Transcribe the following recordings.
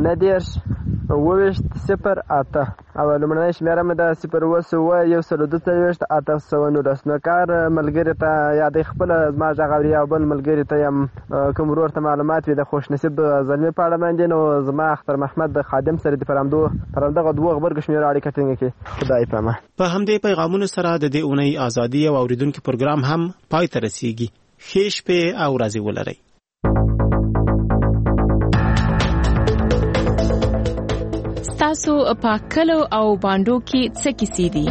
90-08 او لومړنۍ شمیره مې ده 010-142-819. نو کار ملګري ته یا د خپل زما غږ اوري او بل ملګري ته یم کوم ورور ته معلومات وي د خوشنصیب زلمي په اړه باندې، نو زما اختر محمد د خادم سره د پر همدغه دوه غبرګ شمیره اړیکه ټینګ کړي. خدای پامه. په همدې پیغامونو سره د دې اونۍ ازادي او اوریدونکو پروګرام هم پای ته رسیږي. ښه شپه او ورځې ولرئ. تاسو په کلو او باندو کې څه کیسې دي؟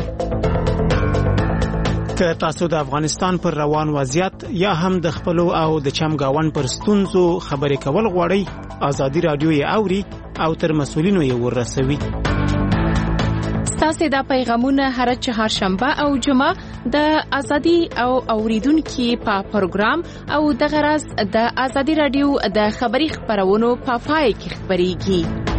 که تاسو د افغانستان پر روان وضعیت یا هم د خپلو او د چمګاون پر ستونزو خبرې کول غواړئ، ازادي رادیو یې اوري او تر مسؤلینو یې ورسوي. تاسو دا پیغامونه هر چهارشنبه او جمعه د ازادي او اوریدونکو په پروګرام او د غرض د ازادي رادیو د خبري خبرونو په پای کې خبريږي.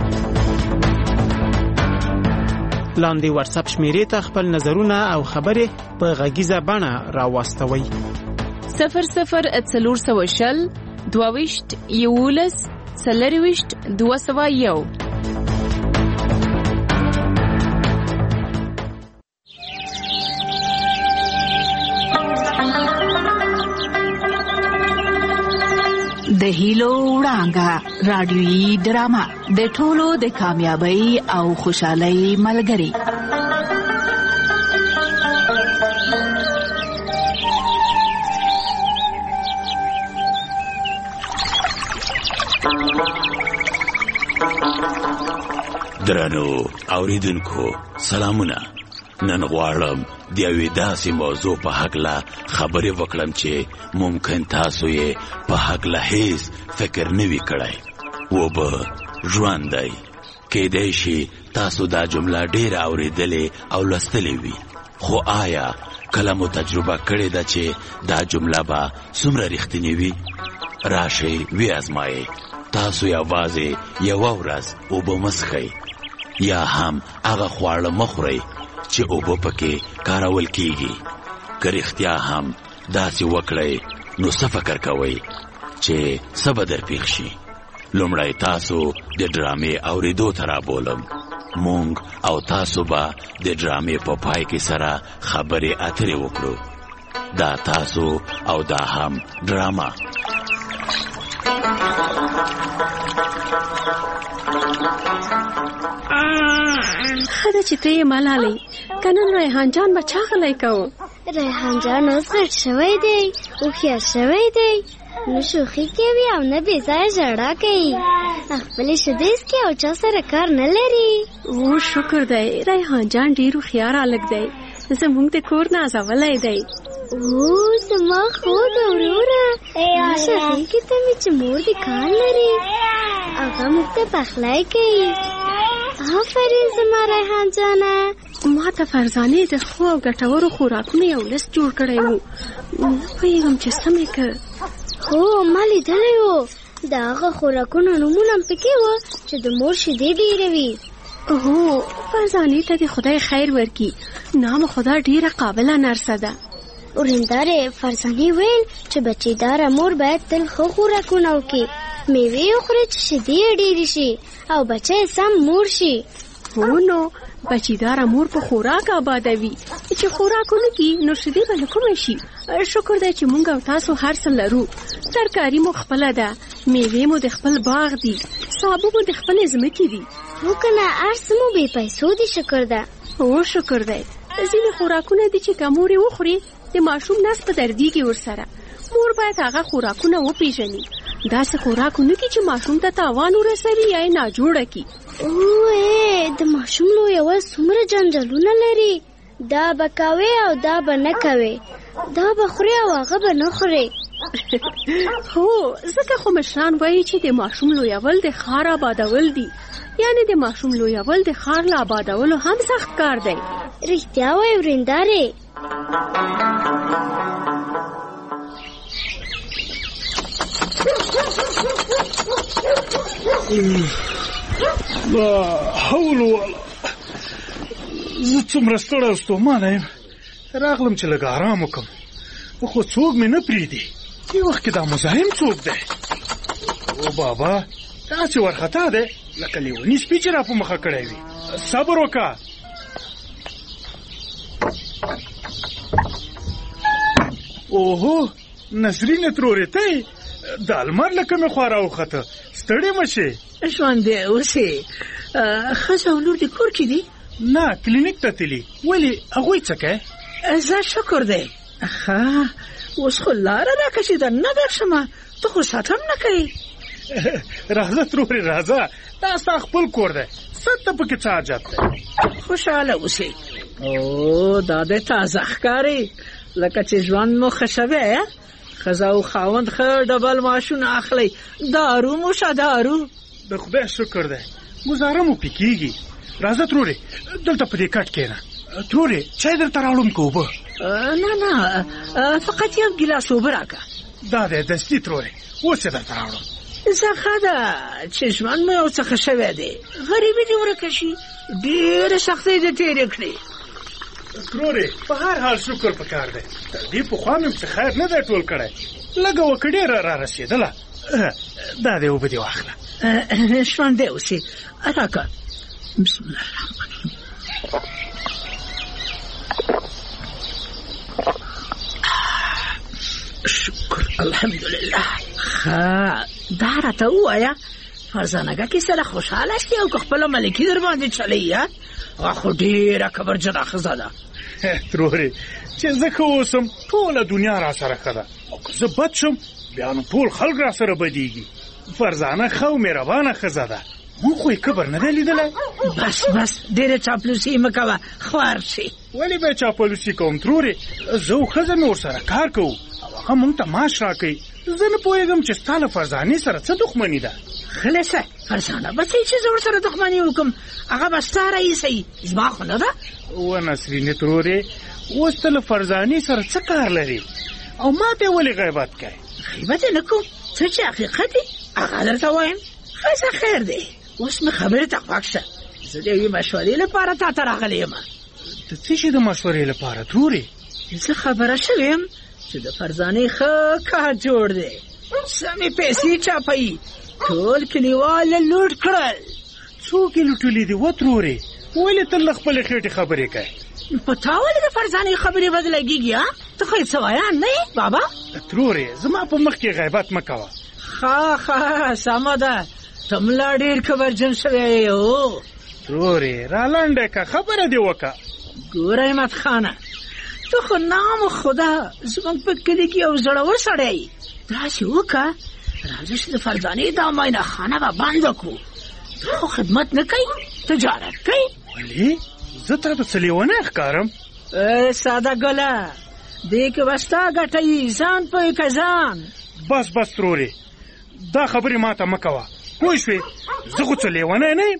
لاندې واتس اپ شمیرې ته خپل نظرونه او خبرې په غږیزه بڼه راوستوئ. 0040 22 11 40 201. د هیلو وړانګه رادیویي ډرامه د ټولو د کامیابی او خوشحالۍ ملګری. درنو اوریدونکو سلامونه. نن غواړم د یوې داسې موضوع په هکله خبرې وکړم چې ممکن تاسو یې په هکله هیڅ فکر نه وي کړی. و به ژوند دی. کیدای شي تاسو دا جمله ډېره اورېدلې او لوستلې وي، خو آیا کله مو تجربه کړې ده چې دا جمله به څومره رښتینې وي؟ راشئ ویازمایئ. تاسو یوازې یوه ورځ اوبه مه څښئ یا هم هغه خواړه مه خورئ چې اوبه پکې کارول کیږي. که رښتیا هم داسې وکړئ نو څه فکر کوئ چې څه به در پیښ شي؟ لومړی تاسو د ډرامې اورېدو ته رابولم. مونږ او تاسو به د ډرامې په پای کې سره خبرې اترې وکړو. دا تاسو او دا هم ډرامه. خدا چې ته یې ملالۍ کنن ریحان جان بچا غلی کوو. ریحان جان اوس غټ شوی دی، هوښیار شوی دی، نه شوخي کوي او نه بې ځایه ژړا کوي. خپلې شیدې څښي او چا سره کار نه لري. او شکر دی، ریحان جان ډېر هوښیار هلک دی، زموږ د کور نازولی دی. او زما خود وروره شخې ته مې چې مور دې کار لري، هغه موږ ته پخلی کوي. آفرین زما ریحان جانه. ما ته فرزانې د ښو او ګټورو خوراکونو یو لیست جوړ کړی و، نه پوهېږم چې څه مې که. هو ما لیدلی و، د هغه خوراکونو نومونه هم پکې و چې د مور شیدې ډېروي. هو فرزانې ته دې خدای خیر ورکړي، نام خدا ډېره قابله نرسه ده. ورېندارې فرزانې ویل چې بچیداره مور باید تل ښه خوراکونه وکړي، میوې وخوري چې شیدې یې ډېرې شي او بچی سم مور شي. هو نو بچیداره مور په خوراک آبادوي، چې خوراک ونه کړي نو شیدې به له کومه شي؟ شکر دی چې مونږ او تاسو هر څه لرو. ترکاري مو خپله ده، میوې مو د خپل باغ دي، سابه مو د خپلې ځمکې دي. هو که نه هر څه مو بې پیسو دي. شکر ده. هو شکر دی. ځینې خوراکونه دي چې که مور یې وخوري د ماشوم نس په دردیږي ورسره. مور باید هغه خوراکونه وپېژني، داسې خوراک ونه کړي چې ماشوم ته تاوان ورسوي یا یې ناجوړه کړي. اوه د ماشوم لویول څومره جنجالونه لري. دا به کوې او دا به نه کوې، دا به خورې او هغه به نه خورې. هو ځکه خو مشران وایي چې د ماشوم لویول د ښار آبادول دي، یعنی د ماشوم لویول د ښار له آبادولو هم سخت کار دی. رښتیا وایي ورېندارې. لا حول ولا زه څومره ستړی او ستومانه یم، راغلم چې لږ ارام وکړم، خو څوک مې نه پرېږدي. دې وخت کې دا مزاحم څوک دی؟ او بابا دا چې ورخطا دی لکه لیونی سپي چې را په مخه کړی وي. صبر وکړه. اوهو نسرینه ترورې ته د لمر له کومې خوا راوخته. ستړې مه شې. ژوندی اوسې. ښځه او لور دې کور کې دي؟ نه کلینیک ته تلي. ولې هغوی څه کوي؟ زه شکر دی. ښه اوس خو لاره راکړه چې درنه درشمه. ته خو ساتم نه کوې. راځه ترورې راځه. دا ستا خپل کور دی. ست ته پکې څه حاجت دی؟ خوشحاله اوسې. او دا دې تازه ښکاري لکه چې ژوند مو ښه شوی. ښځه او خاوند ښه ډبل معاشونه اخلي. دارو مو شه دارو. د خدای شکر دی ګزاره مو پې کېږي. راځه ترورې دلته په دې کټ کښېنه. ترورې چای درته راوړم که اوبه؟ نه فقط یو ګیلاس اوبه راکړه. دا دی دستي ترورې اوس یې درته راوړم. زه ښه ده چې ژوند مو یو څه ښه شوی دی. غریبي دې ورکه شي. ډېرې سختۍ دې تېرې کړې. ترورې په هر حال شکر پکار دی. تر دې پخوا مې څه خیر نه دی ټول کړی. لږه وکړه ډېره را رسېدله. دا دی اوبه دې واخله. ژوندی اوسې. راکړه. بسم الله الرحمن الرحیم. شکر الحمدلله. ښه دا راته ووایه فرزانګه کې سره خوشحاله شتې او که خپله ملکي در باندې چلی؟ خو ډېره کبرجنه ښځه ده. ترورې چې زه ښه اوسم ټوله دنیا را سره ښه ده، او که زه بد شم بیا نو ټول خلک را سره بدېږي. فرزانه ښه او مهربانه ښځه ده. موږ خو یې کبر نه دی لیدلی. بس ډېره چاپلوسي مه کوه خوار شي. ولې به یې چاپلوسي کوم ترورې؟ زه او ښځه مې ورسره کار کوو او هغه موږ ته معاش راکوي. زه نه پوهېږم چې ستا له فرزانې سره څه دښمني ده. خلاصه فرزانه به څه چې زه ورسره دښمني وکړم هغه به ستا رئیسه زما خو نه ده. و نسرینې ترورې اوس ته له فرزانې سره څه کار لري او ما ته ولې غیبت کوې؟ غیبت یې نه کوم. څه چې حقیقت دی هغه درته وایم. ښه خیر دی اوس مې خبرې ته خوښ شه. زه د یوې مشورې لپاره تا ته راغلی یم. د څه شي د مشورې لپاره ترورې؟ زه خبره شوې یم چې د فرزانې ښه کار جوړ دی. سمې پیسې چاپوي. ټول کلیوال یې لوټ کړل. څوک یې لوټلي دي و ترورې؟ ولې تل له خپلې خېټې خبرې کوې؟ په تا ولې د فرزانې خبرې بد لګېږي؟ ته خو یې څه ویان نه یې بابا؟ ترورې زما په مخ کې غیبت مه کوه. ښه سمه ده. ته ملا ډېر کبرجن شوی یې. ترورې را لنډه که خبره دې وکړه. ګوره احمد خانه ته خو نام خدا زموږ په کلي کې یو زړور سړی یې. داسې وکړه راځه چې د فرزانې دا معاینه خانه به بنده کړو. ته خو خدمت نه کوې تجارت کوې. ولې زه تا ته څه لیونی ښکارم؟ ساده ګله دې کې به ستا ګټه وي. ځان پوه که ځان. بس ترورې دا خبرې ما ته مه کوه پوه شوې؟ زه خو څه لیونی نه یم.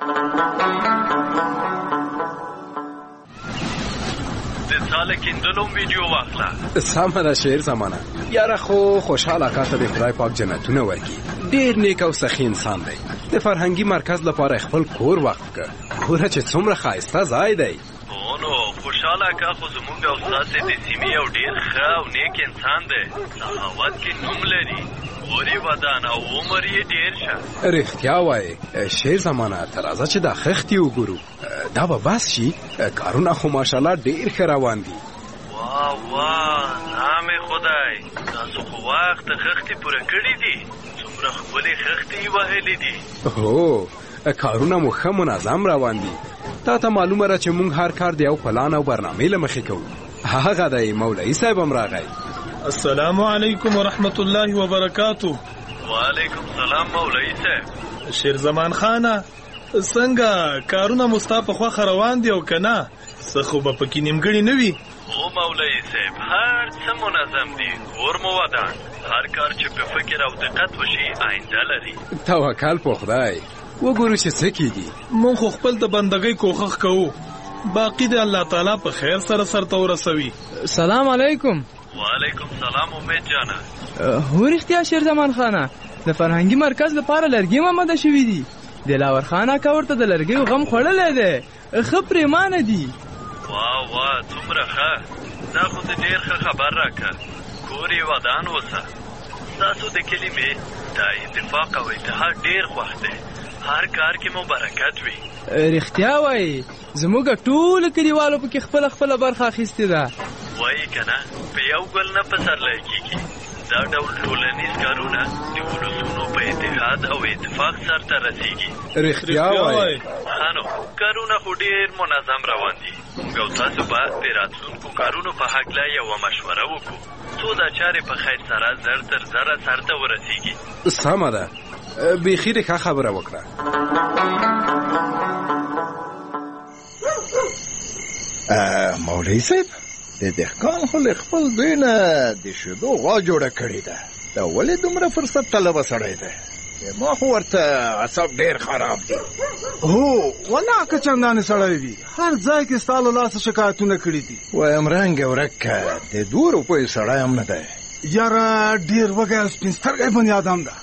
د ساله کیندلو ویډیو واخله. سمه ده شعر زمانه. یاره خو خوشحال اکا ته د خدای پاک جنتونه ورکړي. ډېر نیک او سخي انسان دی. د فرهنګي مرکز لپاره خپل کور وقف کړ. ګوره چې څومره ښایسته ځای دی. نو خوشحال اکا خو زموږ او ستاسې د سیمې یو ډېر ښه او نیک انسان دی. سخاوت کې نوم لري. غوري ودان او عمر یې ډېر شه. رښتیا وایې شعر زمانه ته راځه چې دا خښتې وګورو. دا به بس شي. کارونه خو ماشاءالله ډېر ښه روان دي. واه نامې خدای تاسو خو وخت خښتې پوره کړي دي. څومره ښکلې خښتې یې وهلې دي. هو کارونه مو ښه منظم روان دي. تا ته معلومه ده چې موږ هر کار د یو پلان او برنامې له مخې کوو. هغه دی مولوي صاحب هم راغی. السلام علیکم ورحمت الله وبرکاتو. وعلیکم السلام مولوي صاحب. شیر زمان خانه څنګه کارونه مو ستا په خوښه روان دي او که نه؟ څه خو به پکې نیمګړي نه وي؟ هو مولوي صاحب هر څه منظم دي. کور مو ودان. هر کار چې په فکر او دقت وشي آینده لري. توکل په خدای. وګورو چې څه کېږي. مونږ خو خپل د بندګۍ کوښښ کوو. باقي د الله تعالی په خیر سره سرته ورسوي. سلام علیکم. وعلیکم سلام امید جانه. هو رښتیا شیر زمان خانه د فرهنګي مرکز لپاره لرګي آماده شوي دي. دلاور خان اکا ورته د لرګیو غم خوړلی دی. ښه پرېمانه دي. واه څومره ښه. دا خو د ډېر ښه خبر راکړه. کور یې ودان اوسه. ستاسو د کلمې دا اتفاق او اتحاد ډېر خوښ دی. هر کار کې مو برکت وي. رښتیا وایي زموږ ټولو کلیوالو پکې خپله خپله برخه اخیستې ده. وایي که نه په یو ګل نه پسرلی کېږي. دا ډول ټولنیز کارونه د ولسونو په اتحاد او اتفاق سرته رسیږي. رښتیا وایي. خانو کارونه خو ډېر منظم روان دي. موږ او تاسو به د راتلونکو کارونو په هکله یوه مشوره وکړو څو دا چارې په خیر سره زر تر زره سرته ورسیږي. سمه ده، بیخي دې ښه خبره وکړه. مولوي صاحب د دهقان خو له خپل دوی نه د شیدو غوا جوړه کړې ده. دا ولې دومره فرصت طلبه سړی دی؟ ما خو ورته اعصاب ډېر خراب دي. هو والله که چندانې سړی وي هر ځای کې ستا له لاسه شکایتونه کړي دي. وایم رنګ ورک که د 2 روپیو سړی هم نه دی. یاره ډېر وږی او سپین سترګی بنیادم ده.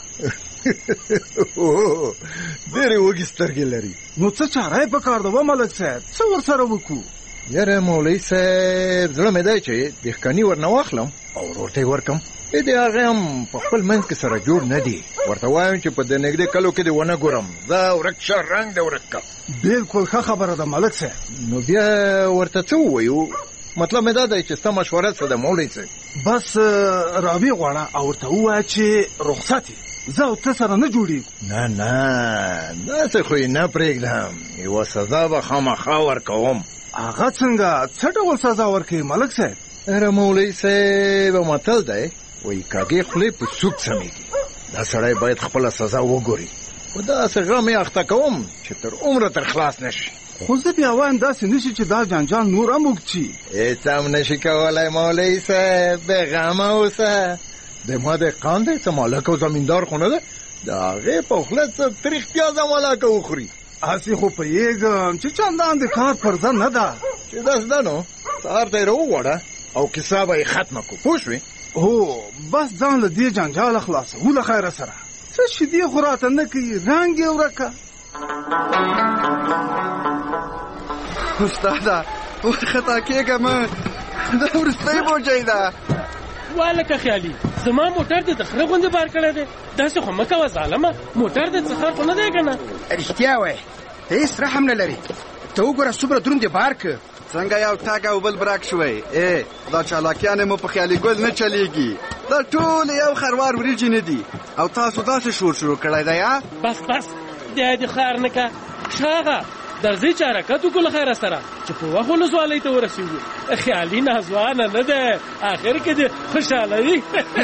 ډېرې وږي سترګې لري. نو څه چاره یې پکار ده و ملک صاحب؟ څه ورسره وکړو؟ یاره مولوي صاحب زړه مې دی چې دهقاني ورنه واخلم او ورور ته یې ورکم. د هغې هم په خپل منځ کې سره جوړ نه دي. ورته وایم چې په د نږدې کلو کې دې ونه ګورم. زه ورک شه رنګ دې ورک کړه. بلکل ښه خبره ده ملک صاحب. نو بیا ورته څه ووایو؟ مطلب مې دا دی چې ستا مشوره څه ده مولوي صاحب؟ بس راویې غواړه او ورته ووایه چې رخصت یې زه او ته سره نه جوړېږو. نه نه داسې خو یې نه پرېږدم. یوه سزا به خامخا ورکوم. هغه څنګه؟ څه ډول سزا ورکوي ملک صاحب؟ اره مولوي صاحب متل دی وایي کږې خولې په سوک سمیږي. دا سړی باید خپله سزا وګوري. خو داسې غم یې اخته کوم چې تر عمره تر خلاص نشي. خو زه بیا وایم داسې نشي چې دا جنجال نور هم اوږد شي. هېڅ هم نشي کولی مولوي صاحب. بېغمه اوسه. د ما دهقان دی څه مالک او زمیندار خو نه ده. د هغې په خوله څه تریخ پیازه مالکه وخوري. هسې خو پوهېږم چې چندان د کار پرځه نه ده. چې داسې ده نو سهار ته یې راوغواړه او کیسه به یې ختمه کړو. پوه شوې؟ هو بس ځان له دې جنجاله خلاصوو له خیره سره. څه شیدې خو راته نه کوي رنګ یې ورکه. استاده ورخطا کېږه مه. دا وروستی بوجۍ ده. والکه خیالي زما موټر دې د خره غوندې بار کړی دی. داسې خو مه کوه ظالمه. موټر دې څه خر خو نه دی که نه؟ رښتیا وایې ته هېڅ رحم نه لرې. ته وګوره څومره دروند دې بار که. څنګه یو ټاګ او بل برک شوی. دا چالاکیانې مو په خیالي ګل نه چلیږي. دا ټول یو خروار وریجې نه دي او تاسو داسې شور شروع کړی دی. بس بس دی دې خار نه که. شاغه درځئ چې حرکت وکړو له خیره سره چې په وخت ولسوالۍ ته ورسېږو. خیالي ناځوانه نه دی آخر کې دې خوشحالوي.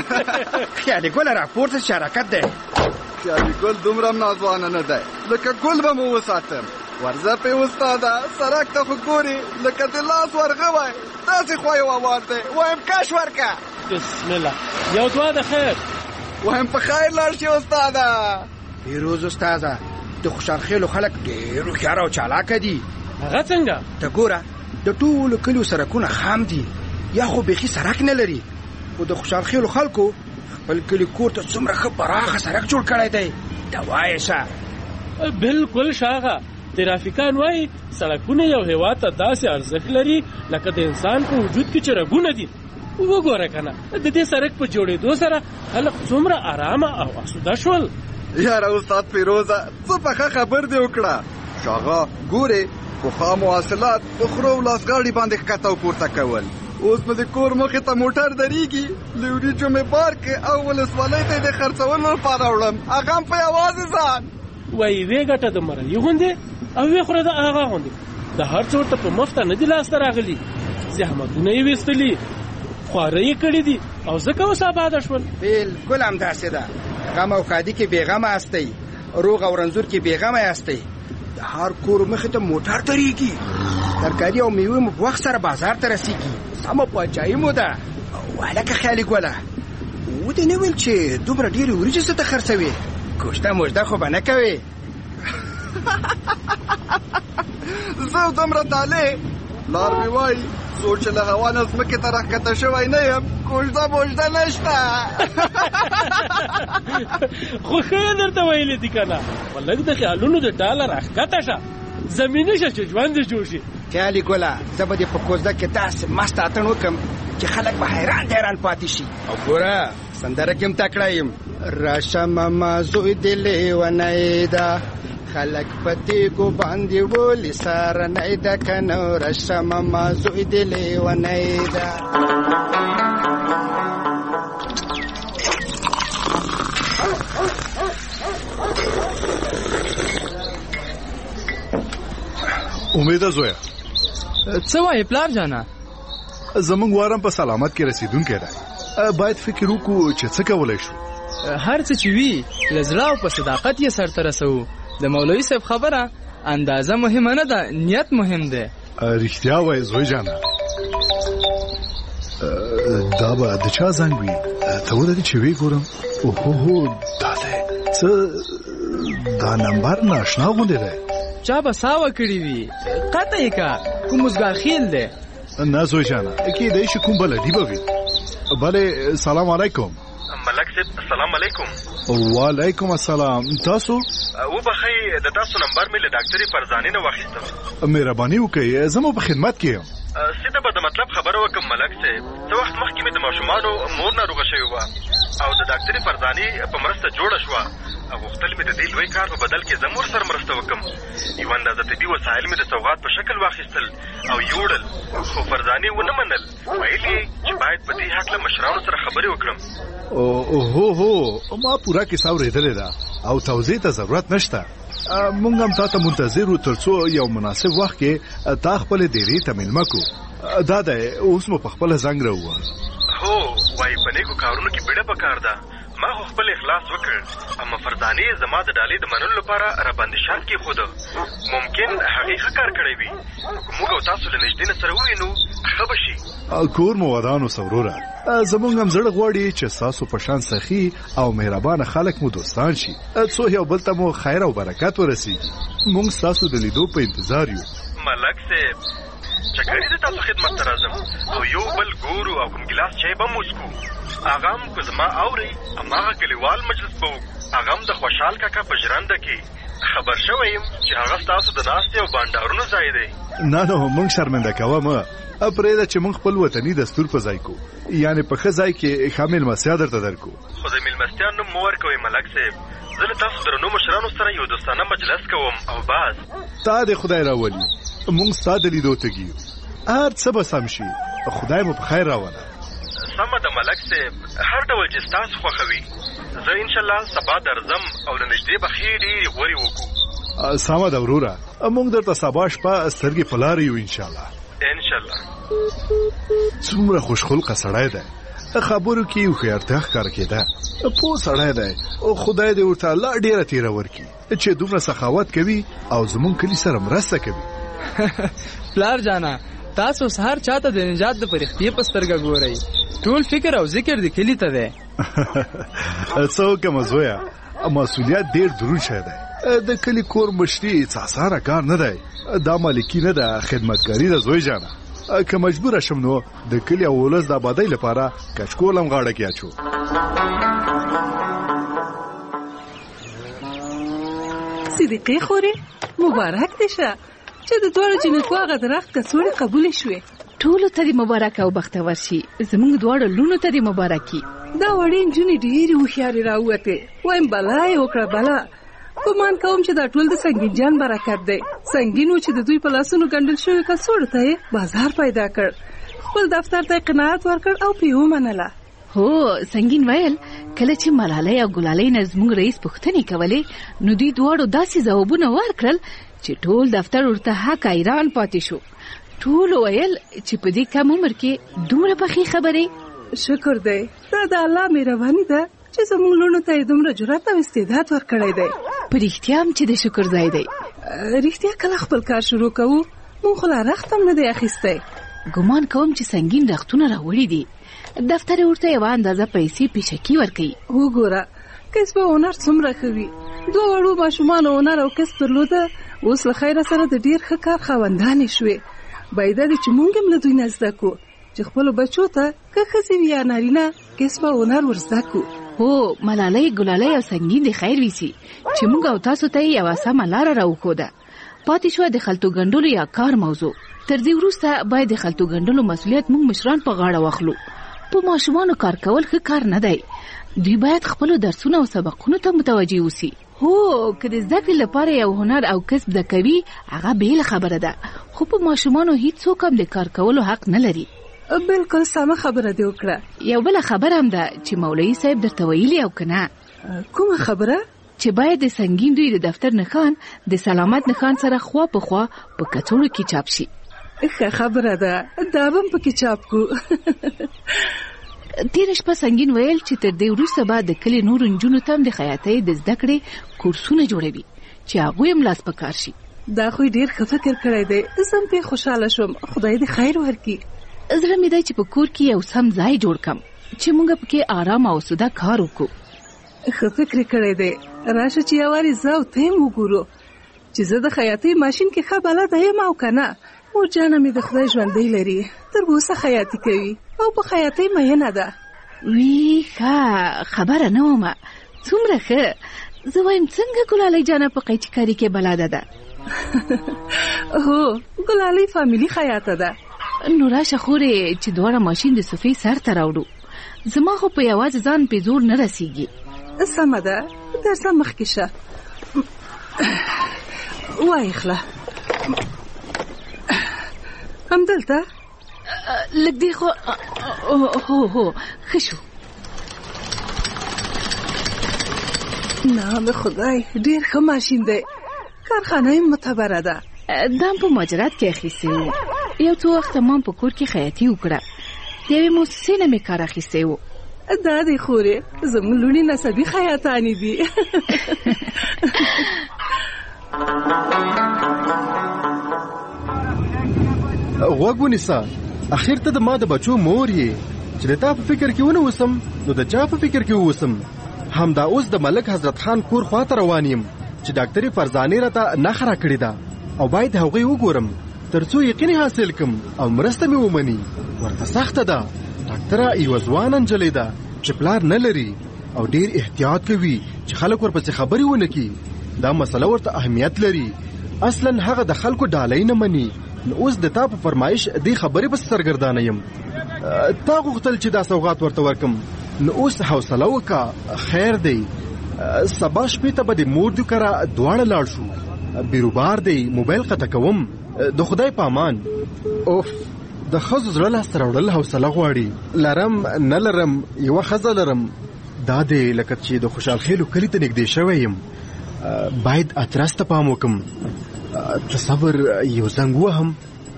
خیالي ګله راپورته چې حرکت دی. خیالي ګل دومره هم ناځوانه نه دی. لکه ګل به مو وساتم. ورځه پې استاده سړک ته خو ګورې لکه د لاس ورغه وای. داسې خوا یې ووار دی. وایم کش ورکه. بسم الله. یو دعا د خیر. وایم په خیر لاړ شي استاده. پیروز استاده د خوشحالخیلو خلک ډېر هوښیار او چالاکه دي. هغه څنګه؟ ته ګوره د ټولو کلیو سړکونه خام دي یا خو بیخي سړک نه لري. خو د خوشحالخیلو خلکو خپل کلي کور ته څومره ښه پراخه سړک جوړ کړی دی. ته وایې شه. بلکل شاغه ترافیکان وایي سړکونه یو هېواد ته داسې ارزښت لري لکه د انسان په وجود کې چې رګونه دي. وګوره که نه د دې سړک په جوړېدو سره خلک څومره ارامه او اسوده شول. یاره استاد پیروزه څه پخه خبر دې وکړه. شاغه ګورې پخوا مواصلات په خرو او لاسګاډي باندې ښکته او پورته کول. اوس مې د کور مخې ته موټر درېږي. له وریجو مې بار کې او ولسوالۍ ته یې د خرڅولو لپاره وړم. هغه هم په یوازې ځان. وایي وې ګټه د مرۍ غوندې او وې خوره د هغه غوندې. د هر څه ورته په مفته نه دي لاسته راغلي. زحمتونه یې ویستلي خواره یې کړي دي او ځکه اوس آباده شول. بلکل همداسې ده. غم او ښادي کې بېغمه هستئ. روغ او رنځور کې بېغمه هستئ. د هر کور مخې ته موټر درېږي. ترکاري او میوې مو په وخت سره بازار ته رسېږي. سمه پاچاهي مو ده. هلکه خیالي ګله ودې نه ویل چې دومره ډېرې وریجې څه ته خرڅوې؟ کوشته موجده خو به نه کوې. زه دومره ډالې لار مې وایي څوک چې له هوا نه ځمکې ته راښکته شوی نه یم کوژده موژده نشته. خو ښه یې درته ویلې دي که نه. په لږ د خیالونو د ډاله راښکته شه زمیني شه چې ژوند دې جوړ شي. خیالي ګله زه به دې په کوزده کې داسې مست اتڼ وکړم چې خلک به حیران پاتې شي. او ګوره سندره کې هم تکړه یم. راشه ماما زوی دې لیونی ده خلک پتی کو باندې ولې سارنۍ د کنو رشم مازوی د لیونۍ ده. امیده زویا څه وایې پلار جانا؟ زمونږ وارم په سلامت کې رسیدونکی دی. باید فکر وکړو چې څه کولی شو. هر څه چې وي له زړه او په صداقت یې سرته رسوو. د مولوي صاحب خبره اندازه مهمه نه ده، نیت مهم دی. رښتیا وایې زوی جانا. دا به د چا زنګ وي؟ ته ولرې چې ویې ګورم. اوهو دا دی څه، دا نمبر ناشنا غوندې دی. چا به ساوه کړي وي، قطع یې که کوم مزګار خیل دی. نه زوی جانا، کیدای شي کوم بل ادیبه وي. بله سلام علیکم. ملک صاحب السلام علیکم. وعلیکم السلام. تاسو وبخئ د تاسو نمبر مې له ډاکټرې فرزانې نه واخیسته. مهرباني وکړئ، زه په خدمت کې یم. سیده به د مطلب خبره وکم ملک صاحب. څه وخت مخکې مې د ماشومانو مور ناروغه شوې وه او د ډاکټرې فرزانې په مرسته جوړه شوه. غوښتل مې د دې لوی کار په بدل کې زه مور سره مرسته وکم. یو اندازه طبي وسایل مې د سوغات په شکل واخیستل او یوړل، خو فرزانې ونه منل. ویل یې چې باید په دې هکله مشرانو سره خبرې وکړم. اوهو ما پوره کیسه اورېدلې ده او توضیح ته ضرورت نشته. مونږ هم تا ته منتظر وو تر څو یو مناسب وخت کې تا خپلې ډېرې ته مېلمه کړو. دا دی اوس مو په خپله زنګ راووهه. هو وایي په نیکو کارونو کې بیړه پکار ده. ما خو خپل اخلاص وکړ، اما فرزانې زما د ډالۍ د منلو لپاره راباندې شرط کېښوده. ممکن هغې ښه کار کړی وي. که موږ او تاسو له نږدې نه سره ووینو ښه به شي. کور مو ودان اوسه وروره. زمونږ هم زړه غواړي چې ستاسو په شان سخي او مهربانه خلک مو دوستان شي، څو یو بل ته مو خیر او برکت ورسیږي. موږ ستاسو د لیدو په انتظار یو. ملک صاحب چکرې د تاسو خدمت ته راځم او یو بل ګورو او کوم ګیلاس چای به مو وڅښو. هغه هم که زما اورئ هماغه کلیوال مجلس به وکړو. هغه هم د خوشحال کاکا په ژرنده کې. خبر شوی یم چې هغه ستاسو د ناستې او بانډارونو ځای دی. نه موږ شرمنده کوه مه. پرېږده چې موږ خپل وطني دستور په ځای کو، یعنې په ښه ځای کې ښه مېلمستیا درته درکو. خو د مېلمستیا نوم مه ورکوئ ملک صاحب. زه له تاسو درنو مشرانو سره یو دوستانه مجلس کوم او بس. تا دې خدای راولي، موږ ستا د لیدو تږي یو. هر څه به سم شي، خدای مو په خیر راوله. سمه ده ملک صاحب، هر ډول چې ستاسو خوښوي. زه انشاءالله سبا درځم او له نږدې به ښې ډېرې غورې وکړو. سمه ده وروره، موږ درته سبا شپه سترګې په لاره یو انشاءالله. انشاءالله. څومره خوشخلقه سړی دی، خبرو کې هوښیارتیا ښکاره کېده. پوه سړی دی، خدای دې ورته لا ډېره تېره ورکړي چې دومره سخاوت کوي او زمونږ کلي سره مرسته کوي. پلار جانا، تاسو سهار چاته د نجات د فرښتې په سترګه ګورئ. ټول فکر او ذکر د کلي ته دی. څه وکړم زویه، مسؤلیت ډېر دروند شی دی. د کلي کور مشري څه اسانه کار نه دی. دا مالکي نه ده، خدمتګاري ده زوی جانه. که مجبوره شم نو د کلي او ولس د آبادۍ لپاره کچکول هم غاړه کې اچو. صدیقې خورې مبارک دې شه چې د دواړو جنکو هغه درخت کڅوړې قبولې شوې. ټولو ته دې مبارک او بختور شي. زموږ دواړو لونو ته دې مبارکي. دا وړې نجونې ډېرې هوښیارې راووتې. وایم بلا یې وکړه بلا. ګمان کوم چې دا ټول د سنګین جان برکت دی. سنګین و چې د دوی په لاسونو ګنډل شوې کڅوړو ته یې بازار پیدا کړ. خپل دفتر ته قناعت ورکړ او پرې ومنله. هو سنگین ویل کله چې ملالۍ او ګلالۍ نه زموږ رئیس پوښتنې کولې نو دوی دواړو داسې ځوابونه ورکړل چې ټول دفتر ورته حق حیران پاتې شو. ټول ویل چې په دې کم عمر کې دومره پخې خبرې. شکر دی، دا د الله مهرباني ده چې زموږ لونو ته یې دومره جرأت او استعداد ورکړی دی. په رښتیا هم چې د شکر ځای دی. رښتیا کله خپل کار شروع کوو مونږ خو لا رخت هم نه دی اخیستی. ګمان کوم چې سنګین رختونه راوړي دي. دفتر ورته یوه اندازه پیسې پیشکي ورکوي. وګوره کسب او هنر څومره ښه وي. دوه وړو ماشومانو هنر او کسب درلوده، اوس له خیره سره د ډېر ښه کار خاوندانې شوې. باید دی چې مونږ هم له دوی نه زده کړو چې خپلو بچو ته که ښځې وي یا نارینه کسب او هنر ور زده کړو. هو ملالۍ ګلالۍ او سنګین د خیر ویسي چې مونږ او تاسو ته یې یوه سمه لاره راوښوده. پاتې شوه د خلطو ګنډلو یا کار موضوع. تر دې وروسته باید د خلطو ګنډلو مسؤلیت مونږ مشران په غاړه واخلو. په ماشومانو کار کول ښه کار نه دی. دوی باید خپلو درسونو او سبقونو ته متوجه اوسي. هو که د زده کړې لپاره یو هنر او کسب زده کوي هغه بېله خبره ده، خو په ماشومانو هیڅوک هم د کار کولو حق نه لري. بالکل سمه خبره دې وکړه. یو بله خبره هم ده چې مولوي صاحب درته ویلي او که نه؟ کومه خبره؟ چې باید د سنگین دوی د دفتر نښان د سلامت نښان سره خوا په خوا په کڅوړو کې چاپ شي. ښه خبره ده، دا به هم پکې چاپ کو. تېره شپه سنگین ویل چې تر دې وروسته به د کلي نورو نجونو ته هم د خیاطۍ د زده کړې کورسونه جوړوي چې هغوی هم لاس په کار شي. دا خو ډېر ښه فکر کړی دی، زه هم پرې خوشحاله شوم. خدای دې خیر ورکړي. زړه مې دی چې په کور کې یو سم ځای جوړ کړم چې موږ پکې آرام او سوده کار وکړو. ښه فکر کړی دی، راشه چې یو وارې زه او ته یې وګورو چې زه د خیاطۍ ماشین کې ښه بلده یم او که نه. مور جانه مې د خدای ژوندی لري، تر اوسه خیاطي کوي او په خیاطۍ مینه ده. وی ښه خبره نه ومه، څومره ښه. زه وایم څنګه ګلالۍ جانه په قیچکاري کې بلده ده؟ هو ګلالۍ فامیلي خیاطه ده. نو راشه خورې چې دواړه ماشین د صفې سر ته راوړو. زما خو په یوازې ځان پې زور نه رسیږي. سمه ده، درځه مخکې شه. وایخله همدلته لږ دی خو. هو ښه شو. نام خدای، ډېر ښه ماشین دی، کارخانه یې معتبره ده. دا په مهاجرت کې اخیستی و. یو څو وخته ما په کور کې خیاطي وکړه، د یوې موسسې نه مې کار اخیستی و. دا دی خورې، زموږ لوڼې نسبي خیاطانې دي. غوږ ونیسه، اخر ته د ما د بچو مور یې چې د تا په فکر کې ونه اوسم نو د چا په فکر کې اوسم. همدا اوس د ملک حضرت خان کور خواته روان یم چې ډاکټرې فرزانې راته نښه راکړې ده او باید هغوی وګورم تر څو یقین حاصل کم او مرسته مې ومني. ورته سخته ده. ډاکټره یوه ځوانه نجلۍ ده چې پلار نه لري او ډېر احتیاط کوي چې خلک ورپسې خبرې ونه کړي. دا مسله ورته اهمیت لري. اصلا هغه د خلکو ډالۍ نه مني. نو اوس د تا په فرمایش دې خبرې پس سرګردانه یم. تا غوښتل چې دا سوغات ورته ورکم، نو اوس حوصله وکړه، خیر دی. سبا شپې ته به د مور دو کره دواړه لاړ شو. بیروبار دی، موبایل قطع کوم. د خدای په امان. اوف، د ښځو زړه لاسته راوړل حوصله غواړي. لرم نه لرم، یوه ښځه لرم. دا دی لکه چې د خوشحال خیلو کلي ته نږدې شوی یم. باید ادرس ته پام وکم. تصور یو زنګ وهم.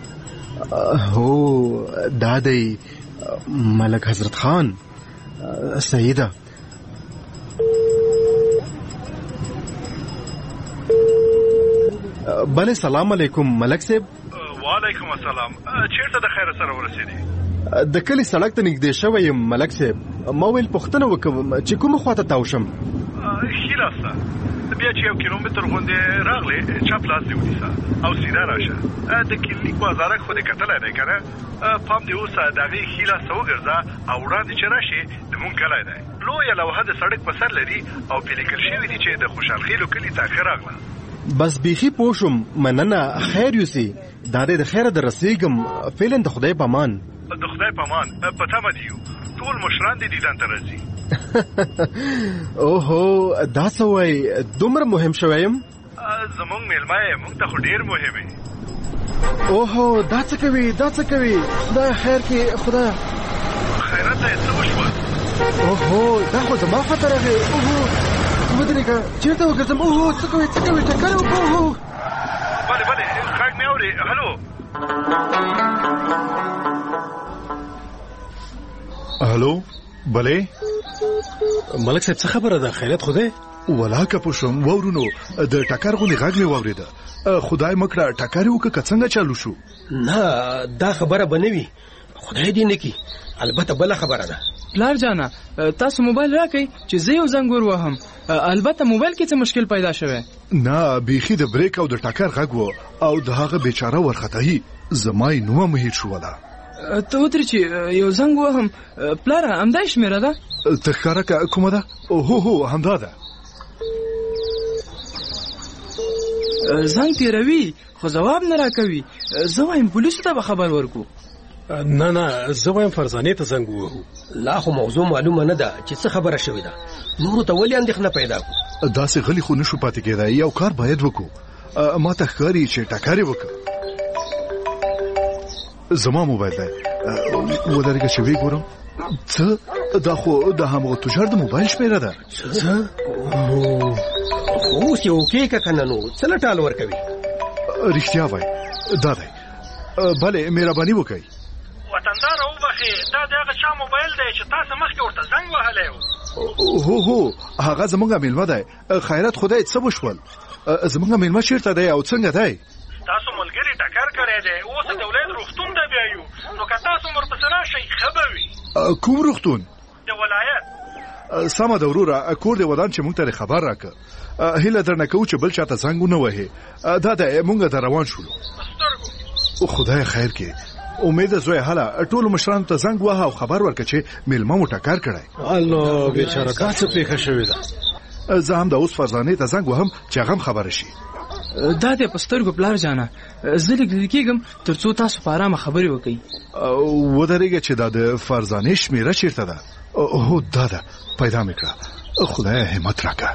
هو دا دی ملک حضرت خان. سیده بله، سلام علیکم ملک صاحب. وعلیکم السلام. چیرته د خیر سره ورسېدې؟ د کلي سړک ته نږدې شوی یم ملک صاحب. ما ویل پوښتنه وکړم چې کومه خواته تاو شم. ښي لاسته بیا چې 1 کیلومتر غوندې راغلې، چپ لاس دې ونیسه او سیده راشه. د کلینیک بازارک خو دې کتلی دی که نه؟ پام دې اوس د هغې ښي لاسته وګرځه او وړاندې چې راشې زمونږ کلی دی. لویه لوحه د سړک په سر لري او پرې لیکل شوي دي چې د خوشحال خیلو کلي ته ښه راغله. بس بیخي پوه شوم، مننه، خیر یوسي. دا دی د خیره در رسېږم. فعلا د خدای په امان. د خدای په امان. په تمه دي یو، ټول مشران دې دیدن ته راځي. اوهو، دا څه وایي؟ دومره مهم شوی یم؟ زمونږ میلمه یې، موږ ته خو ډېر مهم یې. اوهو، دا څه کوي؟ دا څه کوي؟ خدای خیر کې. خدای خیرات ته یې څه وشوه؟ اوهو، دا خو زما خواته راغی. اوهو ودرېږه، چېرته وګرځم؟ اوهو، څه کوي؟ څه کوي؟ ټکر وکړه. اوهو بلې بلې، غږ مې اورې. هلو هلو، بلې ملک صاحب څه خبره ده؟ خیرات خو دی؟ ولا که پوه شوم واورونو د ټکر غوندې غږ مې واورېده. خدای مه کړه ټکر یې وکړه که څنګه چالو شو. نه، دا خبره به نه وي، خدای دې نه کړي. البته بله خبره ده. پلار جانه، تاسو موبایل راکئ چې زه یو زنګ ور وهم. البته موبایل کې څه مشکل پیدا شوی؟ نه، بیخي د بریک او د ټکر غږ و او د هغه بیچاره ورختهی زما یې نومه مه هېر شوله. ته ودرې چې یو زنګ وهم. پلاره، همدا شمېره ده؟ ته ښکاره که کومه ده؟ هو همدا ده. زنګ تیروي خو ځواب نه راکوي. زه وایم پولیسو ته به خبر ورکو. نه زه وایم فرزانې ته زنګ ووهو. لا خو موضوع معلومه نه ده چې څه خبره شوې ده. نورو ته ولې اندېښنه پیدا کړو؟ داسې غلی خو نشو پاتې کېدای. یو کار باید وکړو. ما ته ښکاري چې ټکر یې وکړو. زما موبایل دی، ودرېږه چې ویې ګورم. څه؟ دا خو د همغه تجار د موبایل شمېره ده. څه؟ اوس یې وکې که نه نو څه لټال ورکوي؟ رښتیا وایي دا دی. بلې مهرباني وکړئ. وطنداره وبخې، دا د هغه چا موبایل دی چې تاسو مخکې ورته زنګ وهلی و؟ هو هغه زمونږ میلمه دی. خیرت خدای څه وشول؟ زمونږ میلمه چیرته دی او څنګه دی؟ تاسو ملګري ټکر کړی دی، اوس د ولایت روغتون ته بیایو، نو که تاسو ورپسې راشئ ښه به وي. کوم روغتون؟ د ولایت. سمه ده وروره، کور دې ودان چې موږ ته خبر راکړه. هیله درنه کوو چې بل چاته زنګ ونه وهې. دا د موږ ته روان شولو. خدای خیر کې. امید زوی هله ټول مشرانو ته زنګ وها او خبر ورکړه چې میلمه مو ټکر کړی. الله بیچاره دا څه پیښه شوې ده. زه هم د اوس فرزانې ته زنګ وهم چې هغه هم خبره شي. دا دې په سترګو پلار جانه، زه لږ کېږم تر څو تاسو په ارامه خبرې وکړئ. ودرېږه چې دا د فرزانې شمېره چیرته ده؟ هو دا ده، پیدا مې کړه. خدای همت راکړه.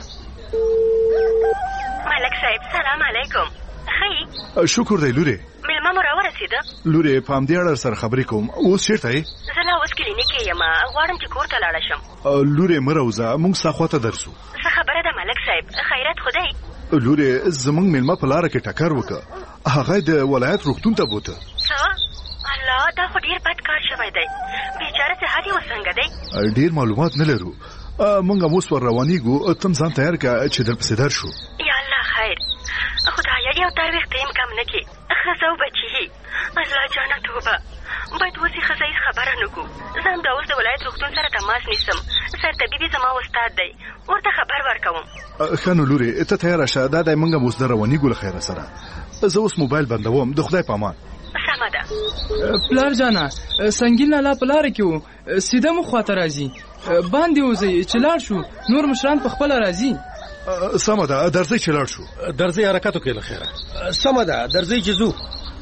ملک صاحب سلام علیکم. ښه شکر دی لورې. میلمه مو راورسېده؟ لورې په همدې اړه سره خبرې کوم. اوس چیرته یې؟ زه لا اوس کلینیک کې یم، غواړم چې کور ته لاړه شم. لورې مه راوځه، موږ ستا خواته درځو. څه خبره ده ملک صاحب؟ خیرت خدای؟ لورې زمونږ میلمه په لاره کې ټکر وکړه، هغه د ولایت روغتون ته بوته. څه؟ الله، دا خو ډېر بد کار شوی دی. بیچاره صحت یې اوس څنګه دی؟ ډېر معلومات نه لرو. موږ هم اوس ور روانېږو، ته هم ځان تیار کړه چې درپسې درشو. یا الله خیر. خدایا یو تر وخته هم کم نه کې. ښځه او بچي، الله جانه توبه. باید اوس یې ښځه هېڅ خبره نه کړو. زه هم دا اوس د ولایت روغتون سره تماس نیسم. سرطبیب زما استاد دی، ورته خبر ورکوم. ښه نو لورې ته تیاره شه. دا دی موږ هم اوس د روانېږو له خیره سره. زه اوس موبایل بندوم. د خدای په امان. سمه ده. پلار جانه سنگین لالا په لاره کې و، سیده مو خواته راځي. باندې وځئ چې لاړ شو، نور مشران په خپله راځي. سمه ده، درځئ چې لاړ شو. درځئ حرکت وکړئ له خیره. سمه ده، درځئ چې ځو.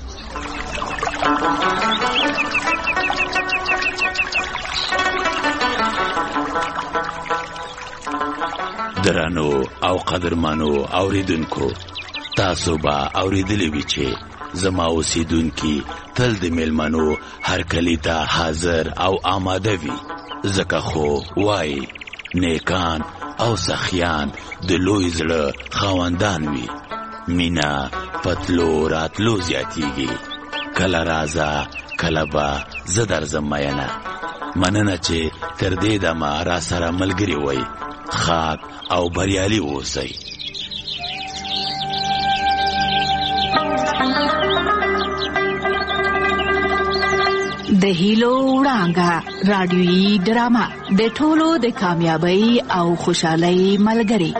درانو او قدرمنو اوریدونکو، تاسو به اوریدلی وي چې زما اوسیدونکي تل د میلمنو هرکلي ته حاضر او آماده وي. ځکه خو وایي نیکان او سخیان د لوی زړه خاوندان وي. مینا پتلو راتلو زیاتیږي. کله راځه کله به زه درځم مینه. مننه چې تر دې دمه را سره ملګري وئ. ښاد او بریالي اوسئ. د هیلو وړانګه رادیویي ډرامه د ټولو د کامیابی او خوشحالۍ ملګری.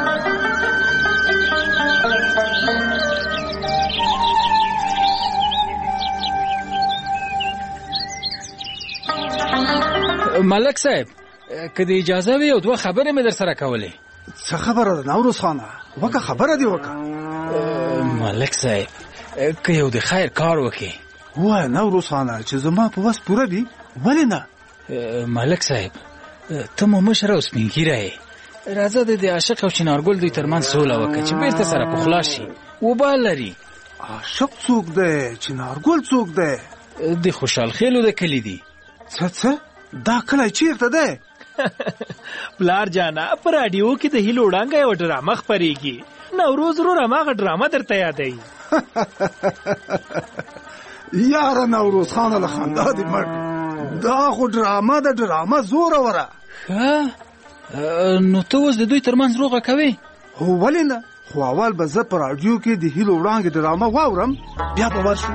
ملک صاحب که د اجازه وي یو دوه خبرې مې در سره کولې. څه خبره ده نوروز خانه؟ وکه خبره دی وکه. ملک صاحب که یو د خیر کار وکې. وای نوروز خانه چې زما په وس پوره دي. ولې نه؟ ملک صاحب ته مو مشر او سپین ږیری یې، راځه د عاشق او چنارګل دوی ترمنځ سوله وکړه چې بیرته سره پخلا شي. وبال لري. عاشق څوک دی؟ چنارګل څوک دی؟ د خوشحال خیلو د کلي دي. څه دا کلی چیرته دی؟ پلار جانا په راډیو کې د هیلو وړانګه یو ډرامه خپرېږي. نوروز ورور هماغه ډرامه درته یادوي. یاره نوروز خانه له خندا دې مړ. دا خو ډرامه ده، ډرامه زوروره. ښه نو ته اوس د دوی ترمنځ روغه کوې؟ هو ولې نه، خو اول به زه په راډیو کې د هیلو وړانګې ډرامه واورم، بیا به ورشو.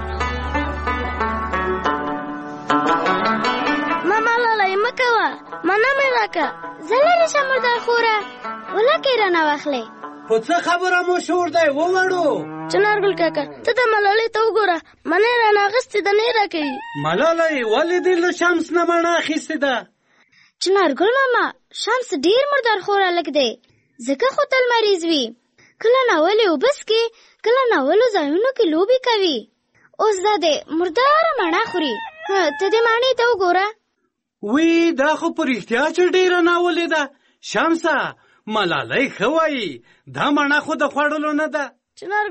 ماما لالی مه کوه، منه مې راکړه. زه لرې شم مردار خوره، ولکې یې رانه واخلې. خو څه خبره مو شور دی ووړو؟ چنارګل کاکا ته د ملالۍ ته وګوره، منه یې رانه اخیستې ده، نه یې راکوي. ملالۍ ولې دې له شمس نه مڼه اخیستې ده؟ چنارګل ماما شمس ډېر مردار خوره هلک دی، ځکه خو تل مریض وي. کله ناولې اوبه څښي، کله ناولو ځایونو کې لوبې کوي. اوس دا دی مرداره مڼه خوري. ته دې ماڼۍ ته وګوره. وی دا خو په رښتیا چې ډېره ناولې ده. شمسه ملالۍ ښه وایي دا مڼه خو د خوړلو نه ده.